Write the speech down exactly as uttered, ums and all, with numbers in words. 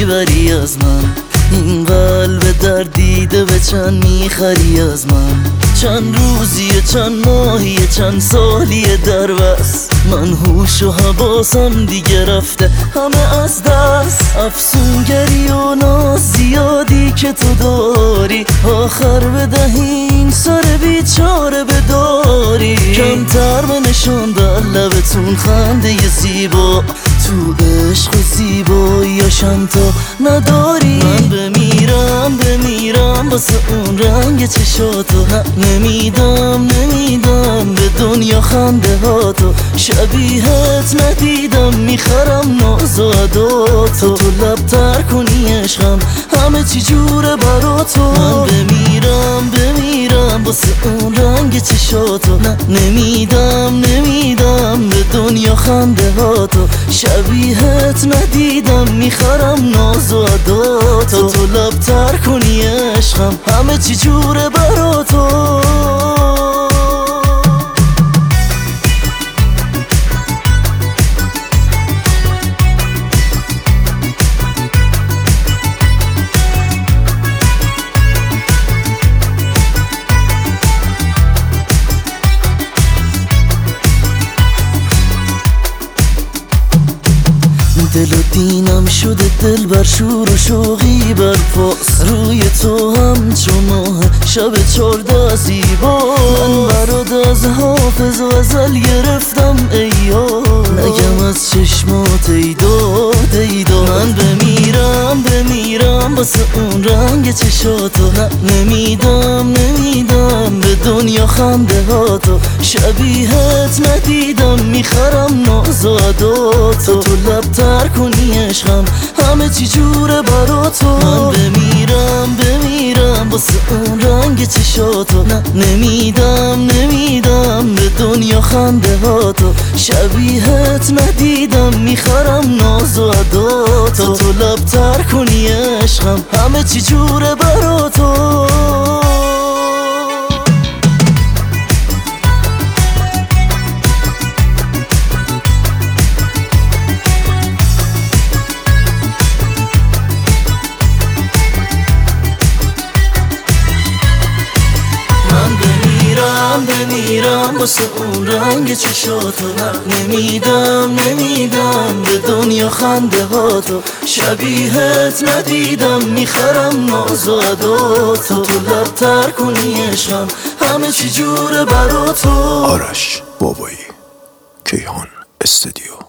میبری از من؟ این قلب دردیده به چند میخری از من؟ چند روزیه چند ماهیه چند سالیه در بس، من هوش و حواسم دیگه رفته همه از دست. افسونگری و ناز زیادی که تو داری، آخر بدهی این سر بیچاره بداری. کمتر به نشان در لبتون خنده ی زیبا، تو عشق و زیباییاشم تا نداری. من بمیرم بمیرم واسه اون رنگ چشاتو، نمیدم نمیدم به دنیا خنده هاتو. شبیهت ندیدم میخرم ناز و عداتو، تو لب تر کنی عشقم همه چی جوره براتو. من بمیرم بمیرم واسه اون رنگ چشاتو، نمیدم نمیدم به دنیا خنده هاتو. شبیهت ندیدم میخرم ناز و عداتو، تو لب تر کنی عشقم همه چی جوره براتو. دل و دینم شده دل بر شور و شوقی برپاس، روی تو همچون ماه شب چارده زیبا. من برات از حافظ غزل گرفتم ایام، نگم از چشمات ای داد ای داد. من بمیرم بمیرم واسه اون رنگ چشاتو، نمیدم نمیدم به دنیا خنده هاتو. شبیهت ندیدم میخرم ناز و عداتو، تو لب تر کنی عشقم همه چی جوره براتو. من بمیرم بمیرم واسه اون رنگ چشاتو، نمیدم نمیدم به دنیا خنده هاتو. شبیهت ندیدم میخرم ناز و عداتو، تو لب تر کنی عشقم همه چی جوره براتو. بمیرم واسه اون رنگ چشاتو، نمیدم نمیدم به دنیا خنده هاتو. شبیهت ندیدم میخرم ناز و عداتو، تو لب تر کنی عشقم همه چی جوره براتو. آرش بابایی، کیهان استودیو.